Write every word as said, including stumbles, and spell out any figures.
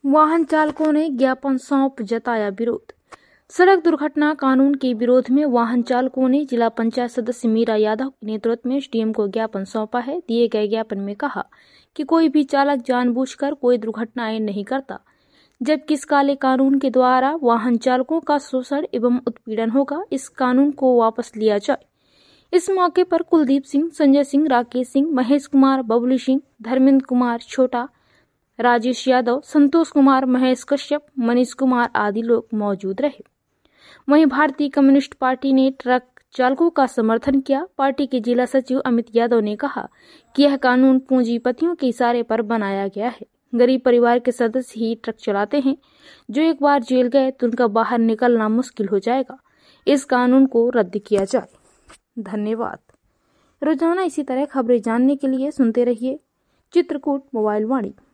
वाहन चालकों ने ज्ञापन सौंप जताया विरोध। सड़क दुर्घटना कानून के विरोध में वाहन चालकों ने जिला पंचायत सदस्य मीरा यादव के नेतृत्व में एसडीएम को ज्ञापन सौंपा है। दिए गए ज्ञापन में कहा कि कोई भी चालक जानबूझकर कोई दुर्घटनाएं नहीं करता, जबकि इस काले कानून के द्वारा वाहन चालकों का शोषण एवं उत्पीड़न होगा। इस कानून को वापस लिया जाए। इस मौके पर कुलदीप सिंह, संजय सिंह, राकेश सिंह, महेश कुमार, बबलू सिंह, धर्मेंद्र कुमार छोटा, राजेश यादव, संतोष कुमार, महेश कश्यप, मनीष कुमार आदि लोग मौजूद रहे। वहीं भारतीय कम्युनिस्ट पार्टी ने ट्रक चालकों का समर्थन किया। पार्टी के जिला सचिव अमित यादव ने कहा कि यह कानून पूंजीपतियों के इशारे पर बनाया गया है। गरीब परिवार के सदस्य ही ट्रक चलाते हैं। जो एक बार जेल गए तो उनका बाहर निकलना मुश्किल हो जाएगा। इस कानून को रद्द किया जाए। धन्यवाद। रोजाना इसी तरह खबरें जानने के लिए सुनते रहिए चित्रकूट मोबाइल वाणी।